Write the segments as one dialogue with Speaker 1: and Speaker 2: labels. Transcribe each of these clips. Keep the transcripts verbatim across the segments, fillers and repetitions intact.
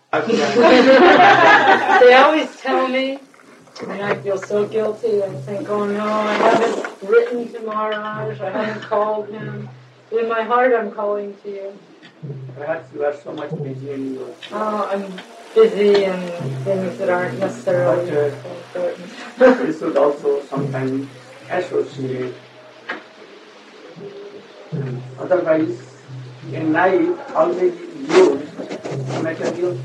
Speaker 1: They always tell me, and I feel so guilty. I think, oh no, I haven't written to Maharaj, I haven't called him. But in my heart, I'm calling to you.
Speaker 2: Perhaps you are so much busy in your...
Speaker 1: Oh, I'm busy in things that aren't necessarily
Speaker 2: but, uh,
Speaker 1: important.
Speaker 2: We should also sometimes associate. Otherwise, in life, always use material.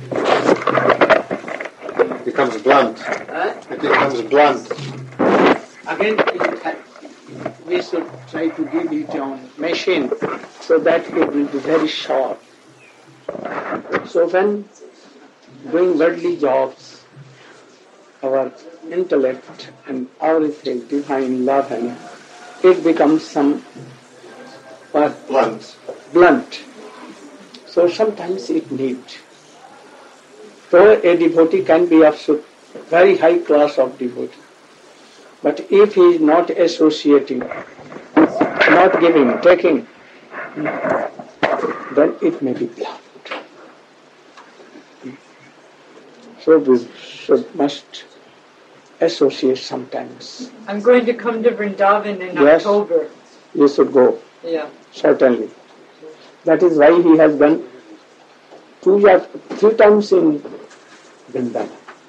Speaker 3: It becomes blunt.
Speaker 4: Huh?
Speaker 3: It becomes blunt.
Speaker 4: Again, it ha- we should try to give it on machine so that it will be very sharp. So when doing worldly jobs, our intellect and everything, divine love, and it becomes some what?
Speaker 3: Blunt.
Speaker 4: Blunt. So sometimes it needs. Though a devotee can be of very high class of devotee, but if he is not associating, not giving, taking, then it may be blunt. So we should must associate sometimes.
Speaker 1: I'm going to come to Vrindavan in
Speaker 4: Yes.
Speaker 1: October.
Speaker 4: You should go,
Speaker 1: Yeah.
Speaker 4: certainly. That is why he has done puja three times in Vrindavan.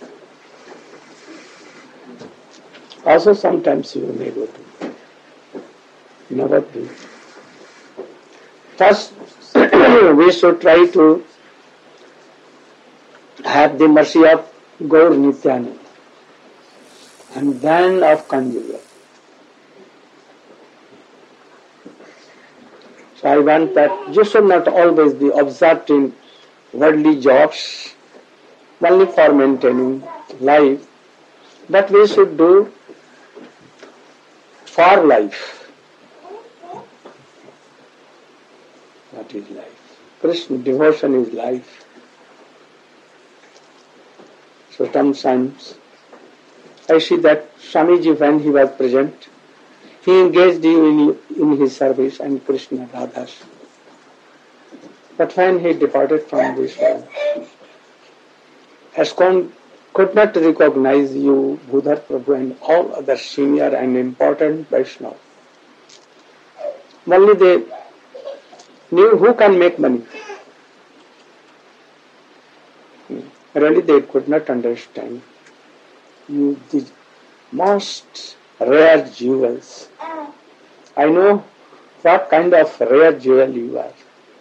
Speaker 4: Also sometimes you may go to Navadvip. First, we should try to have the mercy of Gaur Nityananda and then of Kanjurya. So I want that you should not always be absorbed in worldly jobs, only for maintaining life, but we should do for life. What is life? Krishna devotion is life. So sometimes I see that Swamiji, when he was present, he engaged in, in his service and Krishna Radha's. But when he departed from this world, ISKCON could not recognize you, Budhar Prabhu, and all other senior and important Vaishnavas. Only they knew who can make money. Really, they could not understand you, the most rare jewels. I know what kind of rare jewel you are.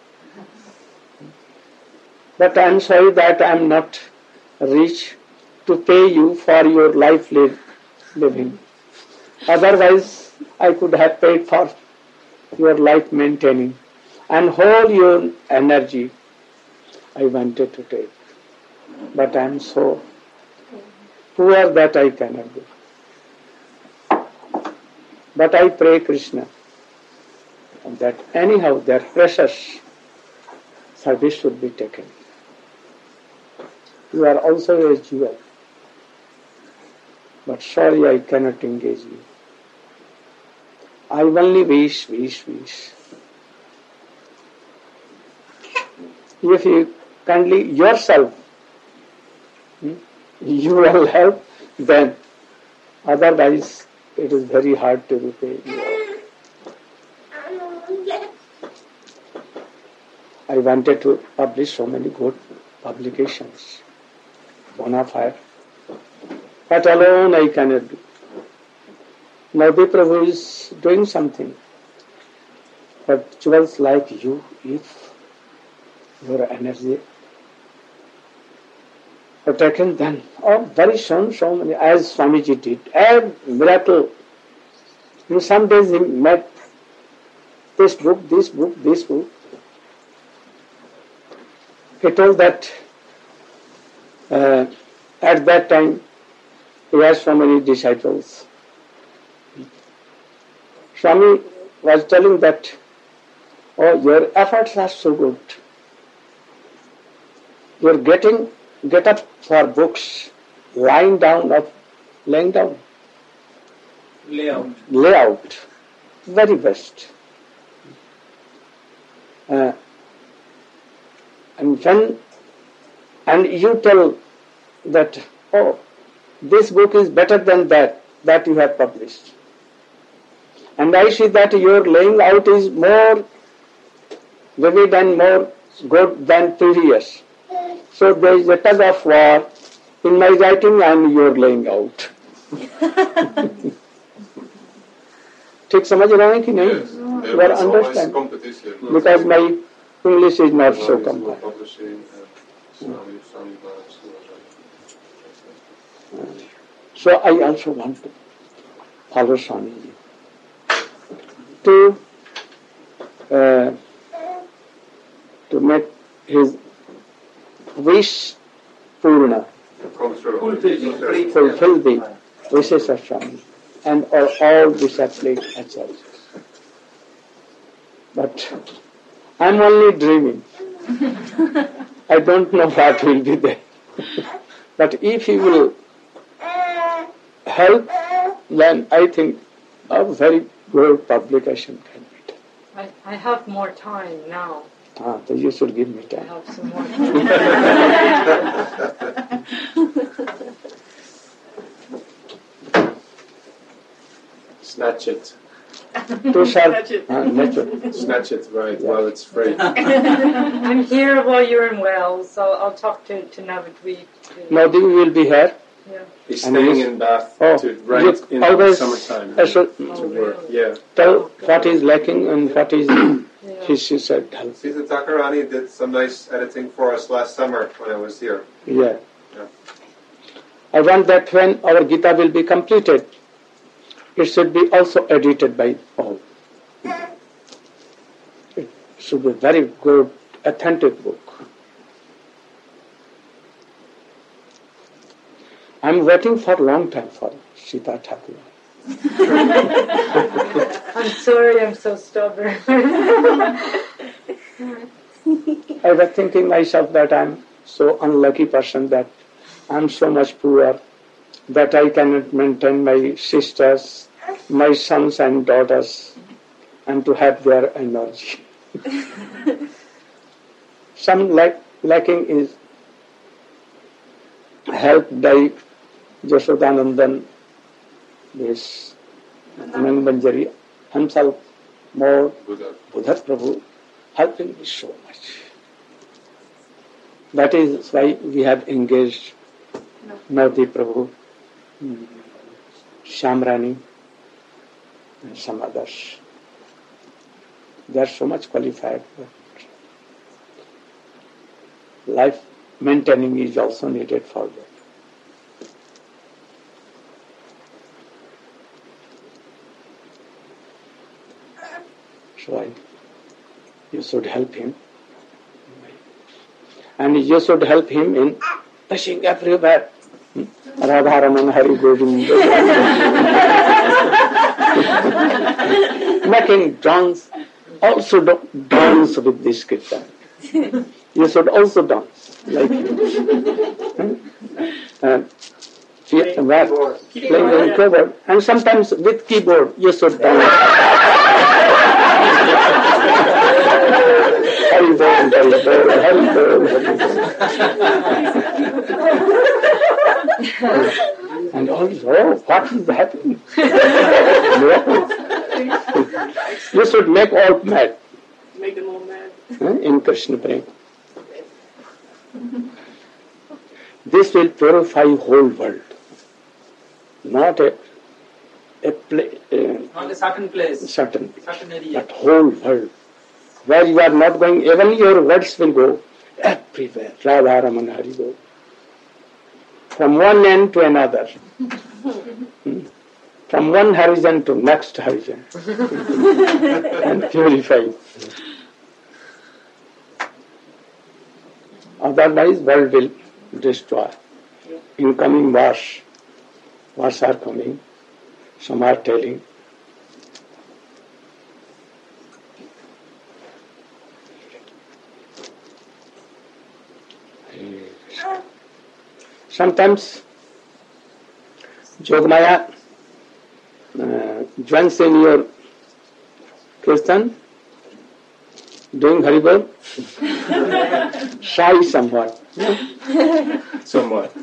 Speaker 4: But I am sorry that I am not rich to pay you for your life li- living. Otherwise, I could have paid for your life maintaining. And whole your energy I wanted to take. But I am so poor that I cannot do. But I pray Krishna that anyhow their precious service should be taken. You are also a jewel. But sorry I cannot engage you. I only wish, wish, wish. If you kindly yourself, hmm, you will help, then otherwise it is very hard to repay you. I wanted to publish so many good publications, bona fide, but alone I cannot do. Navdeep Prabhu is doing something, but jewels like you, if your energy are taken, then oh, very soon, so many, as Swamiji did, a miracle. In some days he met this book, this book, this book. He told that uh, at that time he has so many disciples. Swami was telling that, oh, your efforts are so good. You are getting, get up for books, lying down of, laying down.
Speaker 2: Layout.
Speaker 4: Layout. Very best. Uh, and when and you tell that, oh, this book is better than that, that you have published. And I see that your laying out is more vivid and more good than previous. So there is a tug of war in my writing and your laying out. ठीक समझ रहे हैं कि नहीं?
Speaker 5: Yes,
Speaker 4: You
Speaker 5: there
Speaker 4: are
Speaker 5: was always
Speaker 4: understand
Speaker 5: competition.
Speaker 4: because my English is not so
Speaker 5: Swami's
Speaker 4: compact.
Speaker 5: publishing and Swami, Swami Maharaj was
Speaker 4: So I also want to follow Swamiji to uh, to make his wish purna,
Speaker 5: come true.
Speaker 4: fulfill the wishes of Swami and all, all disciples and services. But I'm only dreaming. I don't know what will be there. But if he will help, then I think a very good publication can be done.
Speaker 1: I, I have more time now.
Speaker 4: Ah, so you should give me
Speaker 1: I
Speaker 4: time.
Speaker 1: have some more time.
Speaker 6: Snatch it.
Speaker 4: Too sharp. Ah, natural.
Speaker 6: Snatch it right while it's free.
Speaker 1: I'm here while you're in Wales, so I'll talk to, to Navadweep.
Speaker 4: Now we will be here.
Speaker 1: Yeah.
Speaker 6: He's
Speaker 4: And
Speaker 6: staying
Speaker 4: he's-
Speaker 6: in Bath
Speaker 4: Oh,
Speaker 6: to write
Speaker 4: you
Speaker 6: in
Speaker 4: always
Speaker 6: the summertime.
Speaker 4: I should
Speaker 1: Oh,
Speaker 6: to work.
Speaker 1: really?
Speaker 6: Yeah.
Speaker 4: tell what is lacking and what is
Speaker 1: Yeah.
Speaker 4: he, she said help.
Speaker 5: Sita Takarani did some nice editing for us last summer when I was here.
Speaker 4: Yeah.
Speaker 5: Yeah.
Speaker 4: I want that when our Gita will be completed, it should be also edited by all. It should be a very good, authentic book. I'm waiting for a long time for Sita Thakur.
Speaker 1: I'm sorry I'm so stubborn.
Speaker 4: I was thinking myself that I'm so unlucky person that I'm so much poor that I cannot maintain my sisters, my sons and daughters, and to have their energy. Some lack, lacking is helped by Jashodanandan, this Anand Manjari, himself more
Speaker 5: Buddha.
Speaker 4: Buddha Prabhu helping me so much. That is why we have engaged Navdeep Prabhu, mm, Shamrani, and some others. They are so much qualified, but life maintaining is also needed for them. So I, you should help him. And you should help him in pushing everywhere. Hmm? Radha Raman Hari Govind. Making dance. Also do- dance with this kirtan. You should also dance like him. Hmm? And fe- well, playing on keyboard. And sometimes with keyboard you should dance. Hari Bol, Hari Bol, Hari Bol, Hari Bol. And also, oh, what is happening? You should make all mad.
Speaker 7: Make them all mad.
Speaker 4: Huh? In Krishna Prem. This will purify whole world. Not a, a play, uh,
Speaker 8: Not a certain place,
Speaker 4: certain,
Speaker 8: certain area.
Speaker 4: but whole world. Where you are not going, even your words will go everywhere. Radha Raman Hari Bol. From one end to another. Hmm? From one horizon to next horizon. And purify. Otherwise, world will destroy. Incoming wars. Wars are coming. Some are telling. Sometimes Jogmaya uh, joins in your kirtan doing Haribol? Shy somewhat.
Speaker 6: Somewhat.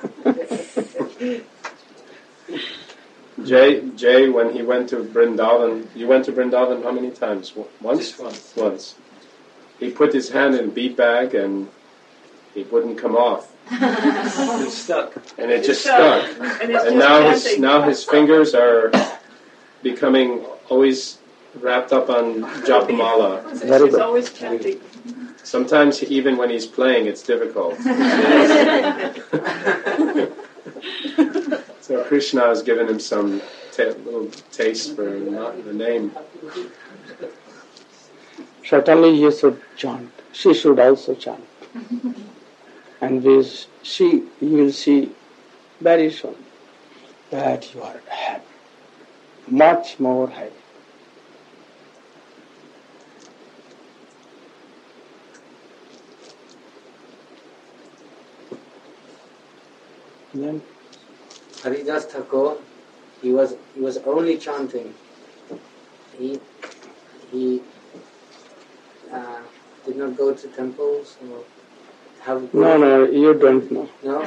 Speaker 6: Jay, Jay, when he went to Vrindavan, you went to Vrindavan how many times? Once?
Speaker 2: Just once.
Speaker 6: Once. He put his hand in a bead bag and it wouldn't come off.
Speaker 2: It's stuck.
Speaker 6: And it just stuck.
Speaker 1: And, it's
Speaker 6: And
Speaker 1: just
Speaker 6: now his
Speaker 1: dancing.
Speaker 6: now his fingers are becoming always wrapped up on japamala.
Speaker 4: Very
Speaker 1: He's
Speaker 4: good.
Speaker 1: always chanting.
Speaker 6: Sometimes even when he's playing, it's difficult. So Krishna has given him some ta- little taste for not the name.
Speaker 4: Certainly he should chant. She should also chant. And we see, you will see very soon that you are happy, much more happy. Then
Speaker 7: Haridas Thakur, he was he was only chanting. He he uh, did not go to temples or have
Speaker 4: no, no, you don't know.
Speaker 7: no.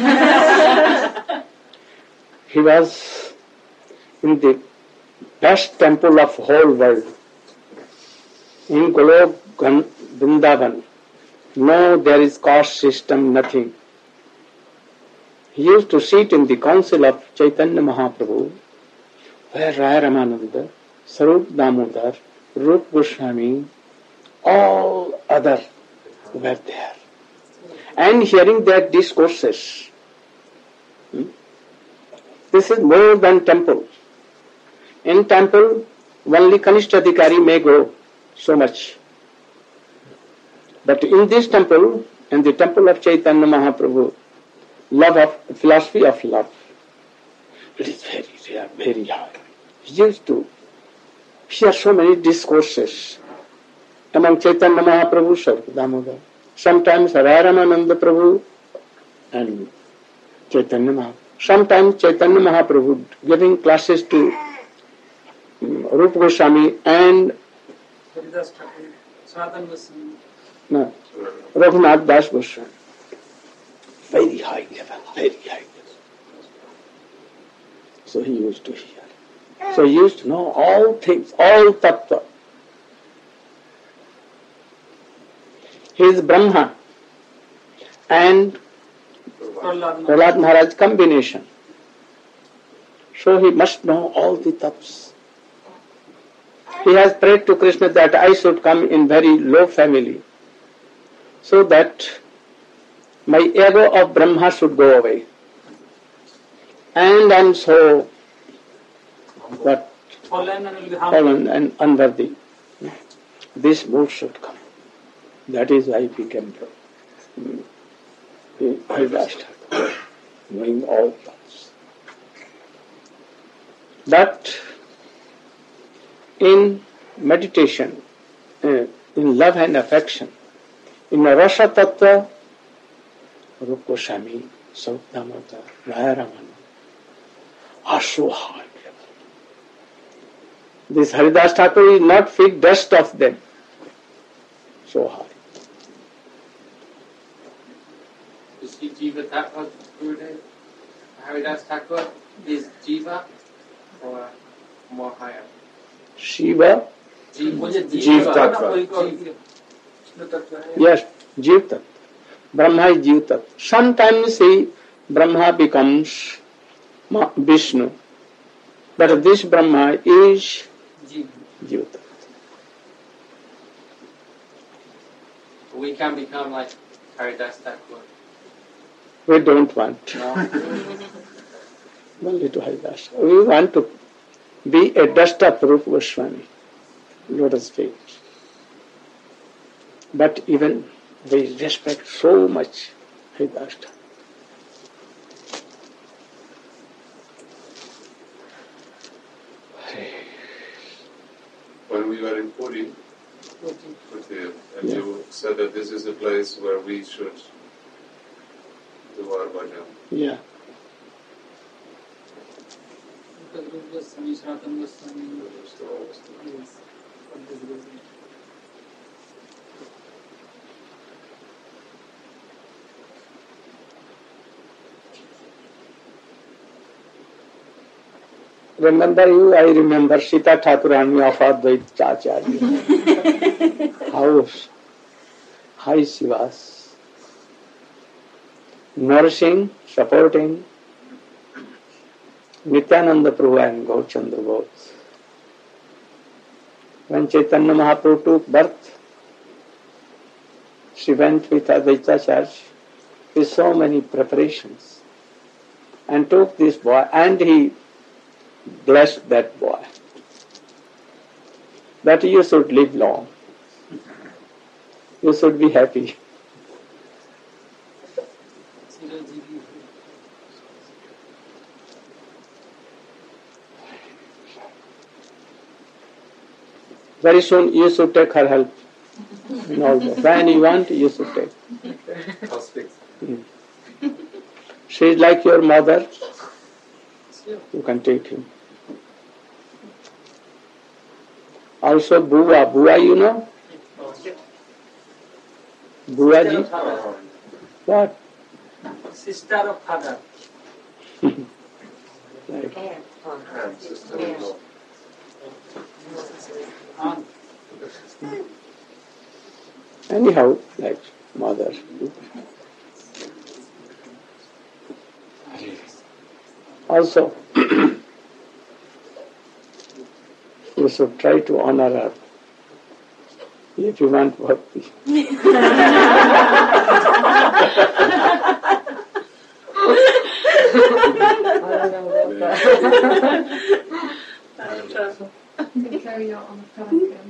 Speaker 4: He was in the best temple of whole world, in Golok Gan- Vrindavan. No, there is caste system, nothing. He used to sit in the council of Chaitanya Mahaprabhu, where Raya Ramananda, Sarup Damodar, Rup Goswami, all other were there. And hearing their discourses, hmm, this is more than temple. In temple, only Kanishta Adhikari may go so much. But in this temple, in the temple of Chaitanya Mahaprabhu, love of, philosophy of love, it is very rare, very high. He used to hear so many discourses among Chaitanya Mahaprabhu, Sarup Damodar. Sometimes Raya Ramananda Prabhu and Chaitanya Mahaprabhu. Sometimes Chaitanya Mahaprabhu giving classes to um, Rupa Goswami and no, Raghunath Das Goswami. Very high level, very high level. So he used to hear. So he used to know all things, all tattva. He is Brahma and Prahlad Maharaj combination. So he must know all the tattvas. He has prayed to Krishna that I should come in very low family, so that my ego of Brahma should go away. And I am so what, fallen and unworthy. This mood should come. That is why he became Haridas Thakur, knowing all thoughts. But in meditation, uh, in love and affection, in Rasa Tattva, Rupa Goswami, Sarup Damodar, Raya Ramananda are so high level. This Haridas Thakur is not fit dust of them. So high.
Speaker 8: Is he Jiva Tattva, Gurudev? Haridas Thakur is Jiva or more higher?
Speaker 4: Shiva,
Speaker 8: Jiva.
Speaker 6: Jiva Tattva.
Speaker 4: yes, Jiv Tattva. Brahma is Jiv Tattva. Sometimes he, Brahma becomes Ma- Vishnu. But this Brahma is
Speaker 8: Jiva.
Speaker 4: Jiv Tattva.
Speaker 8: We can become like Haridas Thakur.
Speaker 4: We don't want
Speaker 8: No?
Speaker 4: only to Haridas. We want to be a dust of Rupa Goswami, lotus feet. But even we respect so much Haridas Thakur.
Speaker 5: When we were in Puri, Puri, and
Speaker 4: Yeah.
Speaker 5: you said that this is the place where we should do our bhajan.
Speaker 4: Yeah. remember you, I remember Sita Thakurani of Advaita Acharya. How high she was. Nourishing, supporting Nityananda Prabhu and Gaurchandra both. When Chaitanya Mahaprabhu took birth, she went with Advaita Church with so many preparations and took this boy, and he blessed that boy that you should live long, you should be happy. Very soon you should take her help in all that. When you want, you should take.
Speaker 5: I'll speak.
Speaker 4: Mm. She is like your mother. You can take him. Also, Bua. Bua, you know? Bua ji? What?
Speaker 7: Sister of father.
Speaker 4: Like,
Speaker 5: And sister-in-law.
Speaker 4: anyhow, like mother. Also, you should try to honor her if you want bhakti.
Speaker 1: I don't know about that.
Speaker 9: You can carry out on the pelican.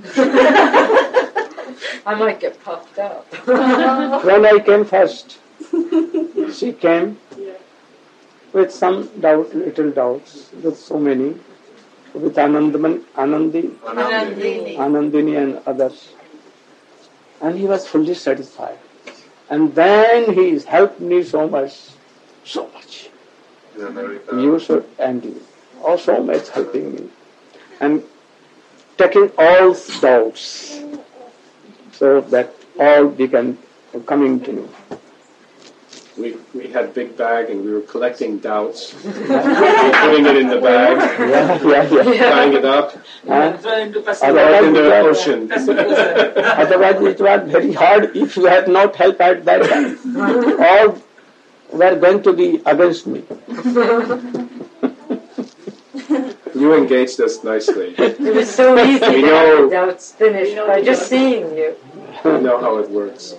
Speaker 1: I might get puffed up.
Speaker 4: When I came first, she came with some doubt, little doubts, with so many, with Anandaman, Anandi,
Speaker 5: Anandini.
Speaker 4: Anandini and others. And he was fully satisfied. And then he helped me so much, so much.
Speaker 5: In America.
Speaker 4: You should, and you, oh, so much helping me. And taking all doubts, so that all began coming to me.
Speaker 6: We we had big bag and we were collecting doubts, putting it in the bag,
Speaker 4: Yeah, yeah, yeah.
Speaker 6: tying it up,
Speaker 4: And
Speaker 7: Throw into
Speaker 6: throw
Speaker 4: Otherwise,
Speaker 6: it in the
Speaker 4: it was-
Speaker 6: ocean.
Speaker 4: Otherwise it was very hard if you had not help at that time. All were going to be against me.
Speaker 6: You engaged us nicely.
Speaker 1: It was so easy to
Speaker 6: We
Speaker 1: have
Speaker 6: know-
Speaker 1: the doubts finished by just seeing you.
Speaker 6: We know how it works.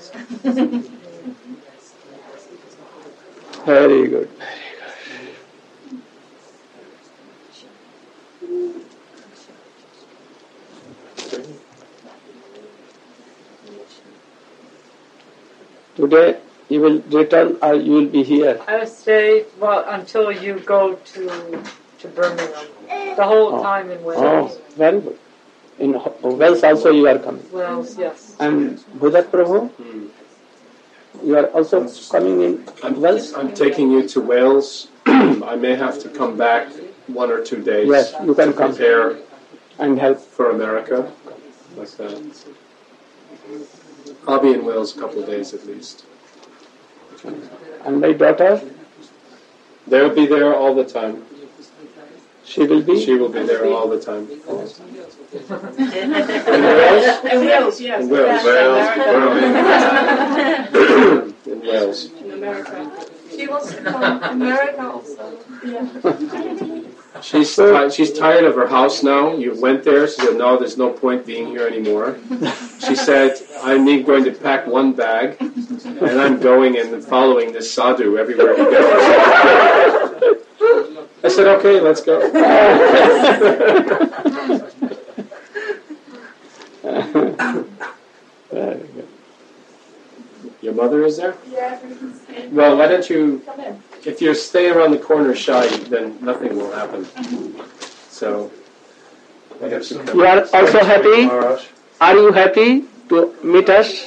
Speaker 4: Very good. Today you will return or you will be here.
Speaker 1: I will stay well until you go to to Birmingham. The whole
Speaker 4: Oh.
Speaker 1: time in
Speaker 4: Oh,
Speaker 1: Wales.
Speaker 4: very good. In Wales also you are coming.
Speaker 1: Wales, yes.
Speaker 4: And Bhudat Prabhu,
Speaker 6: Hmm.
Speaker 4: you are also coming in
Speaker 6: I'm,
Speaker 4: Wales?
Speaker 6: I'm taking you to Wales. I may have to come back one or two days.
Speaker 4: Yes, you can
Speaker 6: to
Speaker 4: come.
Speaker 6: prepare
Speaker 4: And help.
Speaker 6: for America, like that. I'll be in Wales a couple of days at least.
Speaker 4: And my daughter,
Speaker 6: They'll be there all the time.
Speaker 4: she will be.
Speaker 6: She will be there all the time.
Speaker 4: In Wales?
Speaker 9: In Wales, yes.
Speaker 6: In Wales.
Speaker 5: Wales, Birmingham.
Speaker 6: In Wales.
Speaker 9: In America. She wants to come to America also. Yeah.
Speaker 6: She's ti- she's tired of her house now. You went there. She said, "No, there's no point being here anymore." She said, "I'm need going to pack one bag, and I'm going and following this sadhu everywhere he goes." I said, "Okay, let's go."
Speaker 4: Very good.
Speaker 6: Your mother is there?
Speaker 9: Yeah, we can see.
Speaker 6: Well, why don't you?
Speaker 9: Come in.
Speaker 6: If you stay around the corner shy, then nothing will happen. So. I have to come.
Speaker 4: You are also happy?
Speaker 5: Maharaj.
Speaker 4: Are you happy to meet us?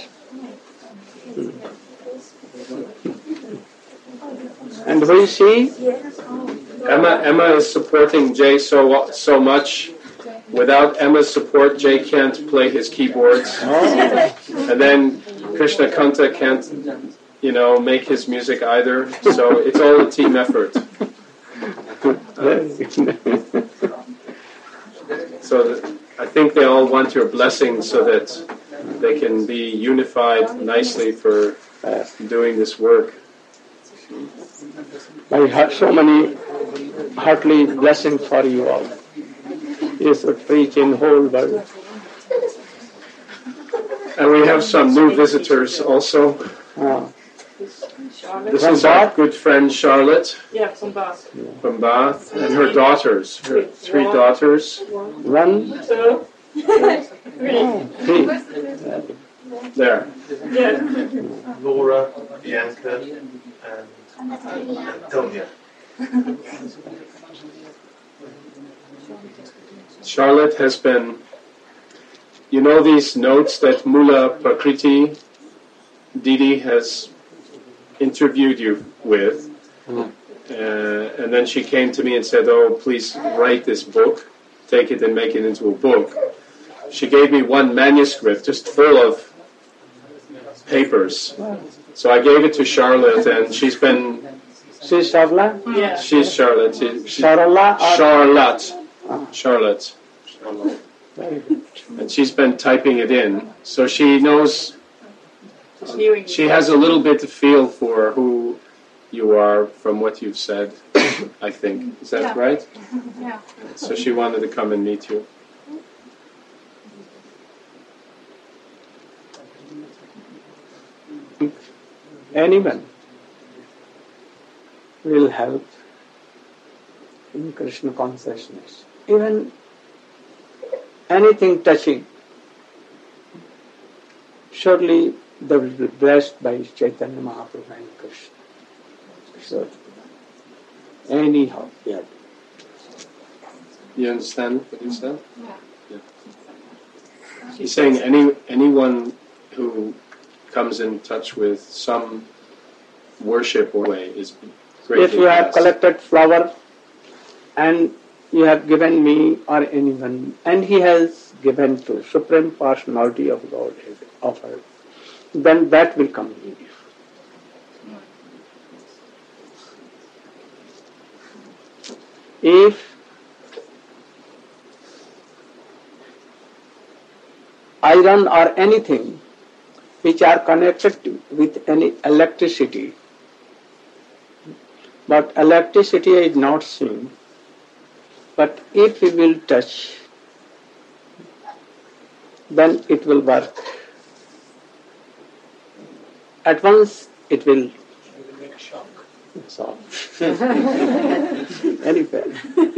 Speaker 4: And who is she?
Speaker 6: Emma, Emma is supporting Jay so so much. Without Emma's support, Jay can't play his keyboards, and then Krishna Kanta can't, you know, make his music either. So it's all a team effort. So that, I think they all want your blessing so that they can be unified nicely for doing this work.
Speaker 4: I have so many heartily blessings for you all. You should preach in whole world.
Speaker 6: And we have some new visitors also.
Speaker 4: Uh,
Speaker 6: This is our good friend Charlotte
Speaker 1: Yeah, from Bath.
Speaker 6: from Bath, and her daughters, her three daughters.
Speaker 4: one,
Speaker 1: Two.
Speaker 4: three.
Speaker 6: There.
Speaker 1: Yeah.
Speaker 10: Laura, Bianca, and Antonia.
Speaker 6: Charlotte has been, you know these notes that Mula Prakriti Didi has interviewed you with, uh, and then she came to me and said, oh, please write this book, take it and make it into a book. She gave me one manuscript just full of papers. So I gave it to Charlotte, and she's been,
Speaker 4: She's Charlotte?
Speaker 1: Yeah.
Speaker 6: she's Charlotte. She, she,
Speaker 4: Charlotte or-
Speaker 6: Charlotte. Charlotte.
Speaker 4: Very good.
Speaker 6: And she's been typing it in. So she knows,
Speaker 1: Hearing
Speaker 6: she has a little bit of feel for who you are from what you've said, I think. Is that
Speaker 9: Yeah.
Speaker 6: right?
Speaker 9: Yeah.
Speaker 6: So she wanted to come and meet you.
Speaker 4: Anyone will help in Krishna consciousness. Even anything touching, surely they will be blessed by Chaitanya Mahaprabhu and Krishna. So, anyhow, yeah.
Speaker 6: You understand what he said?
Speaker 9: Yeah.
Speaker 6: Yeah. He's saying any anyone who comes in touch with some worship or way is greatly
Speaker 4: If you have
Speaker 6: blessed.
Speaker 4: collected flower and you have given me or anyone, and he has given to Supreme Personality of God is offered, then that will come to you. If iron or anything which are connected to, with any electricity, but electricity is not seen, but if we will touch, then it will work. At once it will solve. Anyway.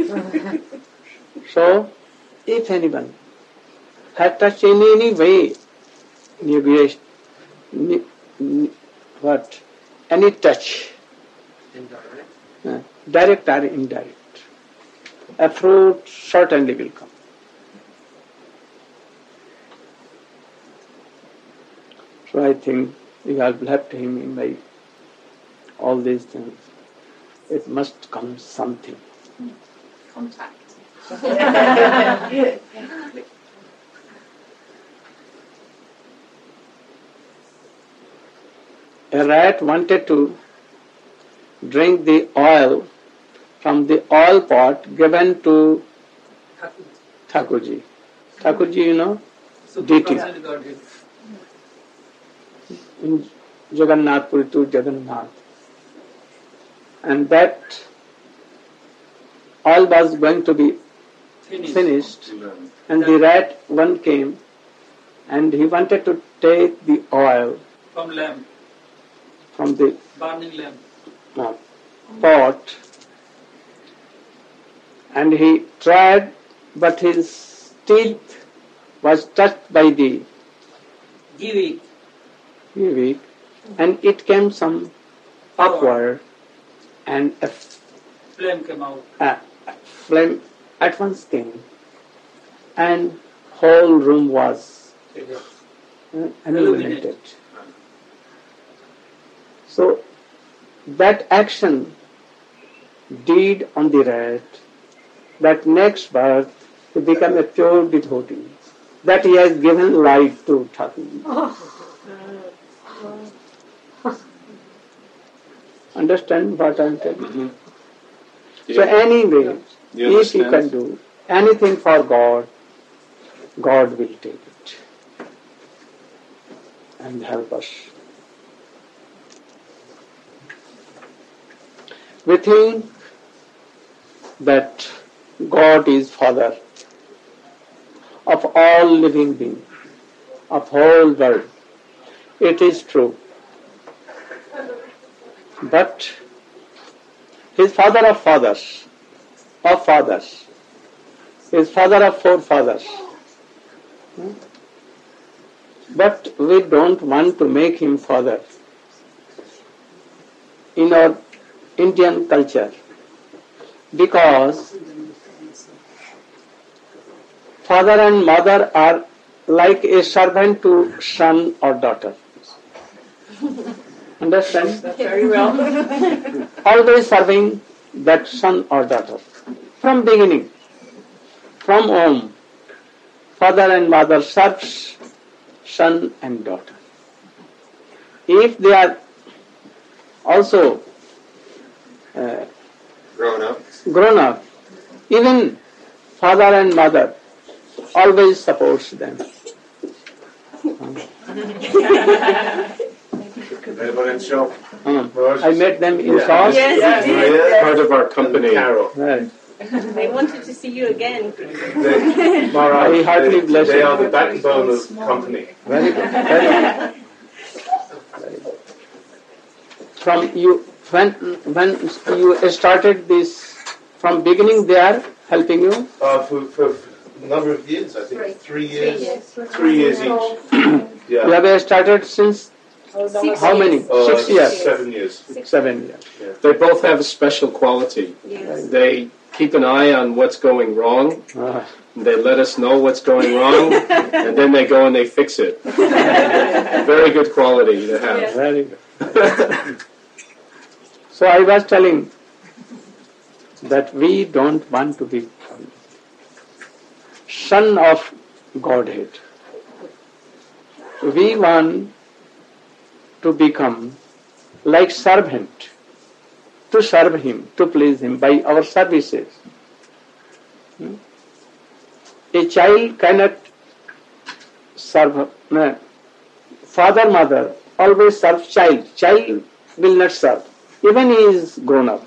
Speaker 4: So, if anyone has touched in any way, negation, ne- ne- what, any touch, uh, direct or indirect, a fruit certainly will come. So I think you have left him in by all these things. It must come something.
Speaker 9: Contact.
Speaker 4: A rat wanted to drink the oil from the oil pot given to Thakurji. Thakurji, you know, deity. In Jagannath Puri to Jagannath. And that oil was going to be finished, and the rat one came and he wanted to take the oil
Speaker 11: From lamp,
Speaker 4: from the
Speaker 11: burning lamp.
Speaker 4: uh, pot, and he tried, but his teeth was touched by the
Speaker 11: Give it.
Speaker 4: weak, and it came some upward, and a, f-
Speaker 11: Flame came out.
Speaker 4: a flame at once came, and whole room was uh, illuminated. So that action did on the rat, that next birth to become a pure devotee, that he has given life to Thakur. Understand what I am telling?
Speaker 6: Mm-hmm.
Speaker 4: So anyway,
Speaker 6: You
Speaker 4: if you
Speaker 6: understand?
Speaker 4: can do anything for God, God will take it and help us. We think that God is Father of all living beings, of whole world. It is true. But He is Father of fathers, of fathers. He is Father of forefathers. But we don't want to make Him Father. In our Indian culture, because father and mother are like a servant to son or daughter. Understand?
Speaker 1: Very well.
Speaker 4: Always serving that son or daughter. From beginning, from home, father and mother serves son and daughter. If they are also uh,
Speaker 5: Grown up.
Speaker 4: grown up, even father and mother always supports them.
Speaker 10: Everyone in shop.
Speaker 4: Um, I met them in
Speaker 10: Yeah.
Speaker 4: shop.
Speaker 9: Yes,
Speaker 10: Yes,
Speaker 9: you
Speaker 10: Maria.
Speaker 9: did.
Speaker 6: Part of our company.
Speaker 10: Carol.
Speaker 4: Right.
Speaker 9: They wanted to see you again.
Speaker 10: They, Maharaj,
Speaker 4: I heartily
Speaker 10: they,
Speaker 4: bless
Speaker 10: they
Speaker 4: you.
Speaker 10: are the backbone of company.
Speaker 4: Very good. Very good. Very good. From you, when when you started this, from beginning they are helping you.
Speaker 10: Uh, for, for a number of years, I think three years.
Speaker 9: years.
Speaker 10: Three years each. Yeah.
Speaker 4: You have started since
Speaker 9: Six
Speaker 4: how many?
Speaker 10: Uh,
Speaker 4: Six years.
Speaker 10: Seven years.
Speaker 4: Seven years.
Speaker 6: They both have a special quality.
Speaker 9: Yes.
Speaker 6: They keep an eye on what's going wrong.
Speaker 4: Ah.
Speaker 6: They let us know what's going wrong, and then they go and they fix it. Very good quality to have.
Speaker 4: Very good. So I was telling that we don't want to be son of Godhead. We want to become like servant, to serve Him, to please Him by our services. Hmm? A child cannot serve, no, father, mother always serve child. Child will not serve, even he is grown up.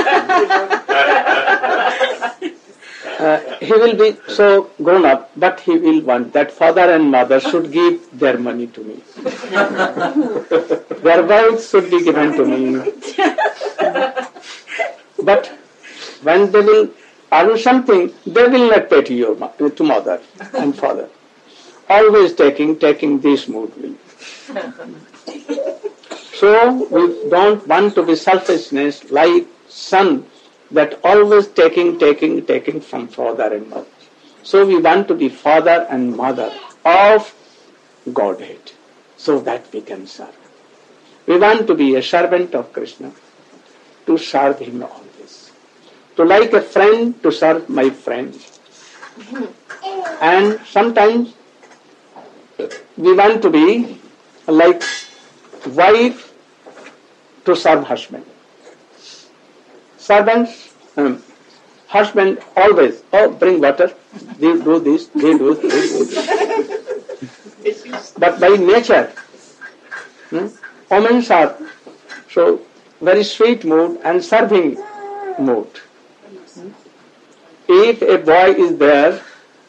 Speaker 4: Uh, he will be so grown up, but he will want that father and mother should give their money to me. Their wealth should be given to me. But when they will earn something, they will not pay to your mo- to mother and father. Always taking, taking this mood will. So we don't want to be selfishness like son, that always taking, taking, taking from father and mother. So we want to be father and mother of Godhead, so that we can serve. We want to be a servant of Krishna, to serve Him always. To like a friend, to serve my friend. And sometimes we want to be like wife to serve husband. Servants, um, husband always, oh, bring water, they do this, they do this. They do. But by nature, hmm, women are so very sweet mood and serving mood. If a boy is there,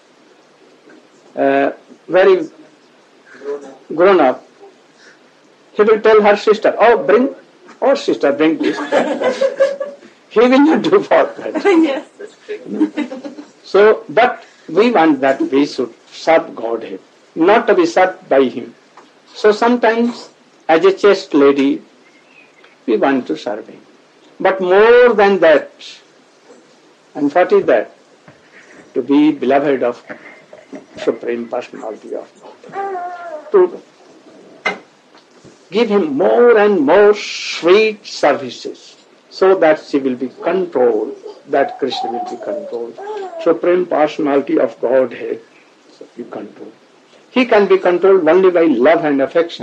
Speaker 4: uh, very grown up, he will tell her sister, oh, bring, oh, sister, bring this. He will not do for that.
Speaker 9: Yes, that's true.
Speaker 4: So, but we want that we should serve Godhead, not to be served by Him. So sometimes, as a chaste lady, we want to serve Him. But more than that, and what is that? To be beloved of Supreme Personality of God. To give Him more and more sweet services, so that she will be controlled, that Krishna will be controlled. Supreme Personality of Godhead will be controlled. He can be controlled only by love and affection.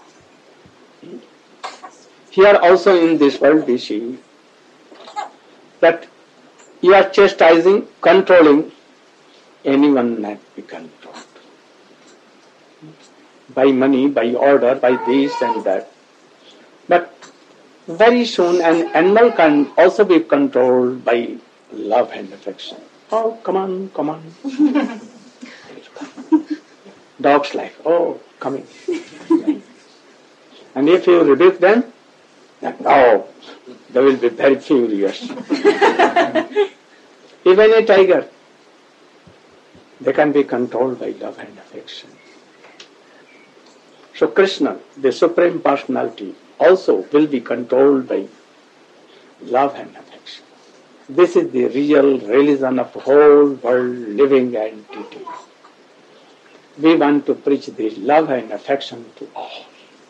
Speaker 4: Here also in this world we see that you are chastising, controlling, anyone not be controlled. By money, by order, by this and that. But very soon an animal can also be controlled by love and affection. Oh, come on, come on. Dogs like, oh, coming. And if you rebuke them, oh, they will be very furious. Even a tiger, they can be controlled by love and affection. So Krishna, the Supreme Personality, also will be controlled by love and affection. This is the real religion of the whole world living entity. We want to preach the love and affection to all.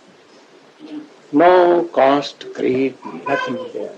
Speaker 4: No cost, creed, nothing there.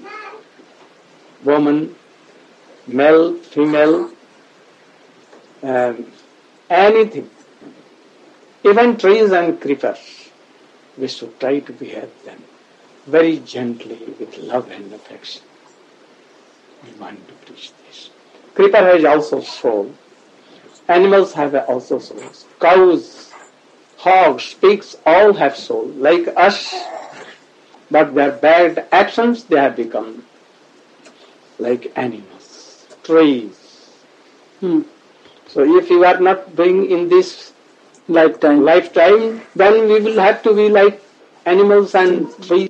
Speaker 4: Woman, male, female, um, anything. Even trees and creepers, we should try to behave them very gently with love and affection. We want to preach this. Creeper has also soul. Animals have also souls. Cows, hogs, pigs, all have soul, like us. But their bad actions, they have become like animals, trees. Hmm. So if you are not doing in this lifetime, lifetime, then we will have to be like animals and trees.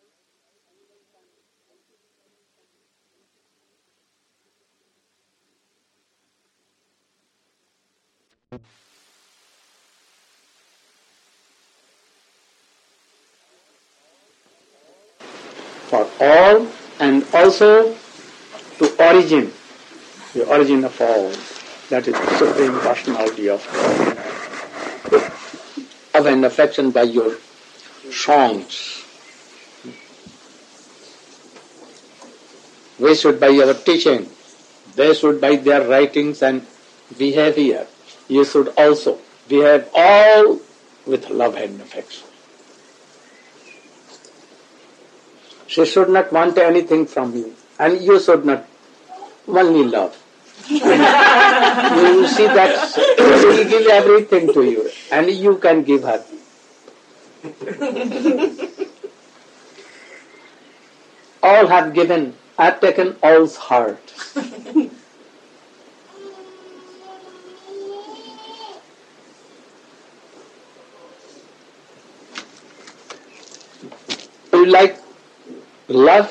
Speaker 4: For all, and also to origin, the origin of all, that is the Supreme Personality of God. Love and affection by your songs. We should by our teaching. They should by their writings and behavior. You should also behave all with love and affection. She should not want anything from you, and you should not only love. You see that she will give everything to you, and you can give her. All have given, have taken all's heart. You like love?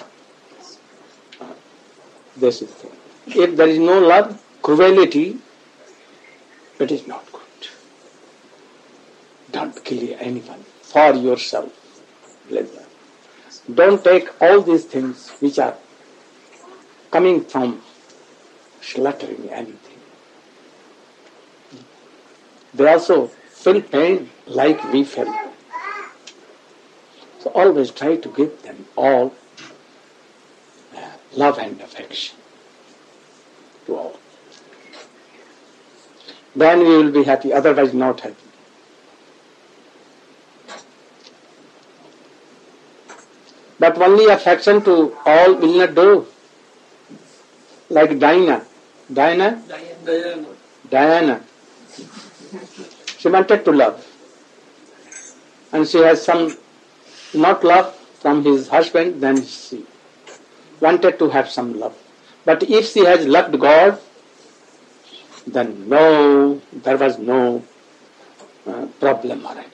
Speaker 4: This is the thing. If there is no love, cruelty, it is not good. Don't kill anyone for yourself. Pleasure. Don't take all these things which are coming from slaughtering anything. They also feel pain like we feel. So always try to give them all uh, love and affection to all. Then we will be happy, otherwise not happy. But only affection to all will not do. Like Diana. Diana?
Speaker 11: Diana.
Speaker 4: Diana. She wanted to love. And she has some, not love from his husband, then she wanted to have some love. But if she has loved God, then no, there was no uh, problem or anything.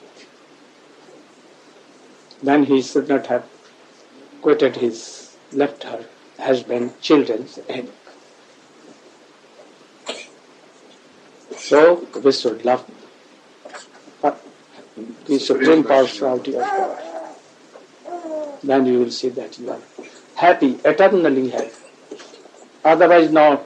Speaker 4: Then he should not have quitted his, left her husband, children, and so we should love the Supreme Personality of God. Then you will see that you are happy, eternally happy. Otherwise not.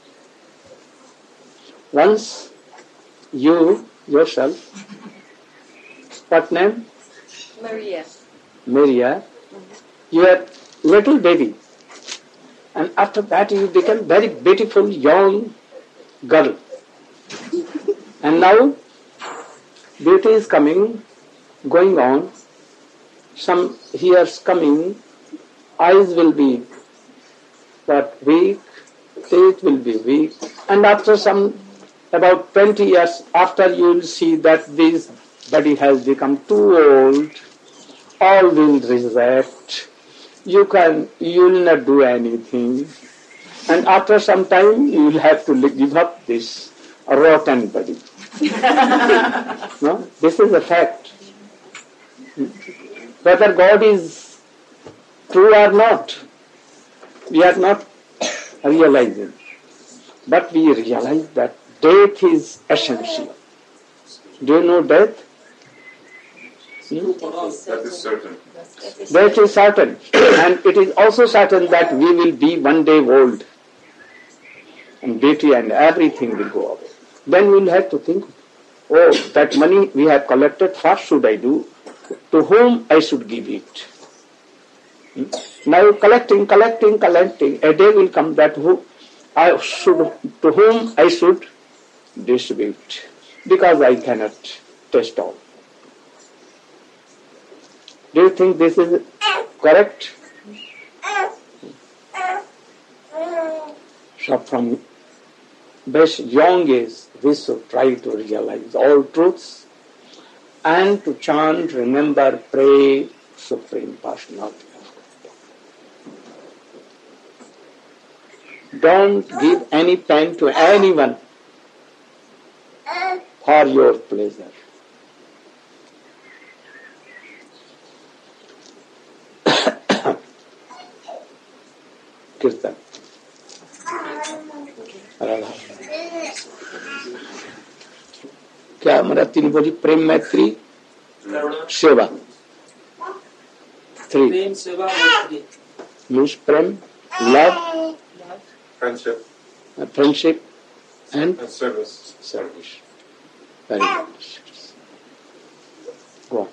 Speaker 4: Once you yourself, what name?
Speaker 9: Maria.
Speaker 4: Maria. You are little baby. And after that you become very beautiful young girl. And now beauty is coming, going on. Some years coming, eyes will be but weak, teeth will be weak. And after some, about twenty years after, you will see that this body has become too old, all will reject. You can, you will not do anything. And after some time, you will have to give up this rotten body. No? This is a fact. Whether God is true or not, we are not realizing. But we realize that death is essential. Do you know death? Hmm?
Speaker 5: That is certain.
Speaker 4: Death is certain. And it is also certain that we will be one day old. And beauty and everything will go away. Then we will have to think, oh, that money we have collected, what should I do? To whom I should give it? Hmm? Now collecting, collecting, collecting, a day will come that who I should, to whom I should distribute, because I cannot taste all. Do you think this is correct? So from this young age, we should try to realize all truths and to chant, remember, pray, Supreme Personality of God. Don't give any pain to anyone for your pleasure. Kirtan. Radha. क्या हमारा तीन बोली प्रेम मैत्री सेवा three
Speaker 11: प्रेम सेवा मैत्री
Speaker 4: means prem, love,
Speaker 5: Friendship
Speaker 4: friendship and
Speaker 5: and service.
Speaker 4: service. Very good. Go on.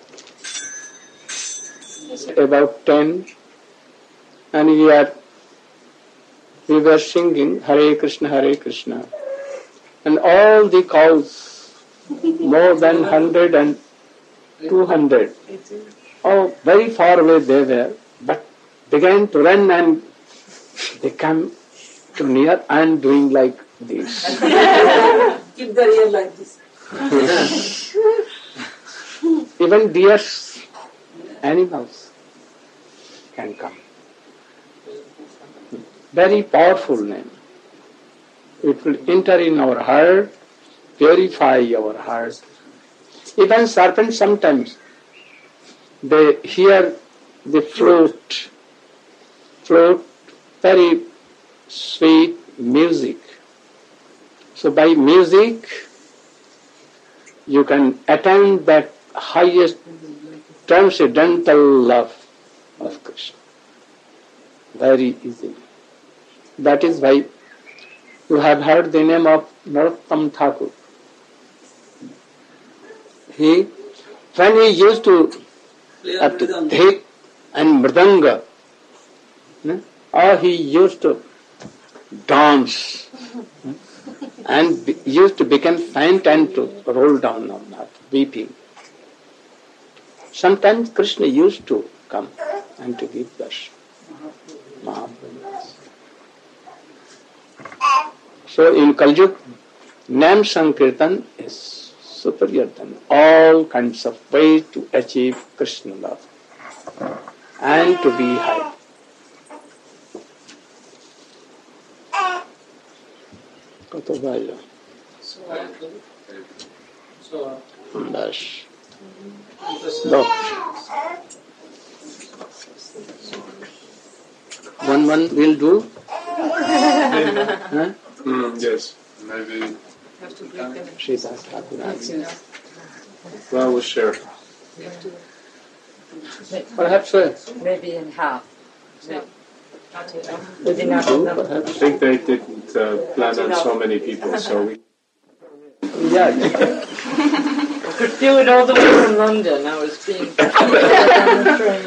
Speaker 4: About ten, and we are we were singing Hare Krishna, Hare Krishna, and all the cows, more than hundred and two hundred, oh, very far away they were, but began to run and they come to near and doing like this.
Speaker 9: Keep the ear like this.
Speaker 4: Even deers, animals can come. Very powerful name. It will enter in our heart, purify our heart. Even serpents sometimes, they hear the flute, flute, very sweet music. So by music, you can attain that highest transcendental love of Krishna. Very easily. That is why you have heard the name of Narottam Thakur. He, when he used to have to hit and mridanga, or he used to dance and be, used to become faint and to roll down on that, weeping. Sometimes Krishna used to come and to give darshan. So in Kaljug, name Sankirtan is superior than all kinds of ways to achieve Krishna love and to be high. কত ভালো বাস দাও one one will do. Huh?
Speaker 5: Mm, yes, maybe.
Speaker 4: Sridhar Thakur.
Speaker 6: Well, we'll share.
Speaker 4: Perhaps uh,
Speaker 1: Maybe in half.
Speaker 6: I think they didn't uh, plan on so many people, so we.
Speaker 4: yeah.
Speaker 1: I could do it all the way from London. I was being on the train.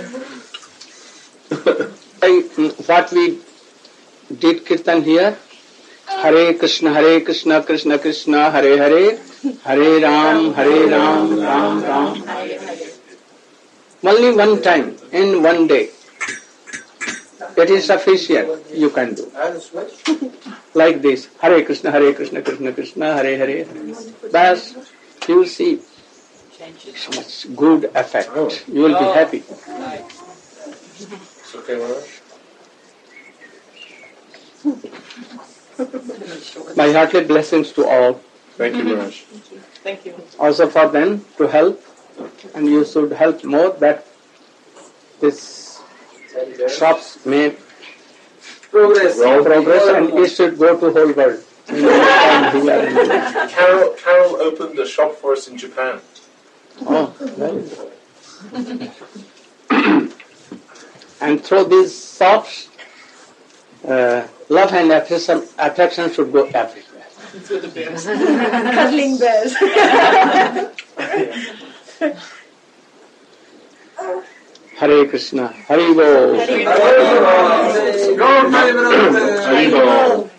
Speaker 4: I, what we did kirtan here, Hare Krishna, Hare Krishna, Krishna Krishna, Hare Hare, Hare Ram, Hare Ram, Ram Ram. Only one time, in one day. It is sufficient. You can do. Like this. Hare Krishna, Hare Krishna, Krishna Krishna, Hare Hare. Thus, you will see so much good effect. You will be happy.
Speaker 5: It's okay, Maharaj?
Speaker 4: My hearty blessings to all.
Speaker 6: Thank you, Maharaj.
Speaker 9: Thank you.
Speaker 4: Also for them to help, and you should help more that this shops may
Speaker 7: Progress.
Speaker 4: progress and it should go to whole world.
Speaker 10: Carol, Carol opened a shop for us in Japan.
Speaker 4: Oh, very good. And through these shops, uh, love and affection, affection should go everywhere.
Speaker 9: Cuddling bears.
Speaker 4: Hare Krishna, Hare Bol.
Speaker 9: Hare Bol.
Speaker 6: Hare Bol.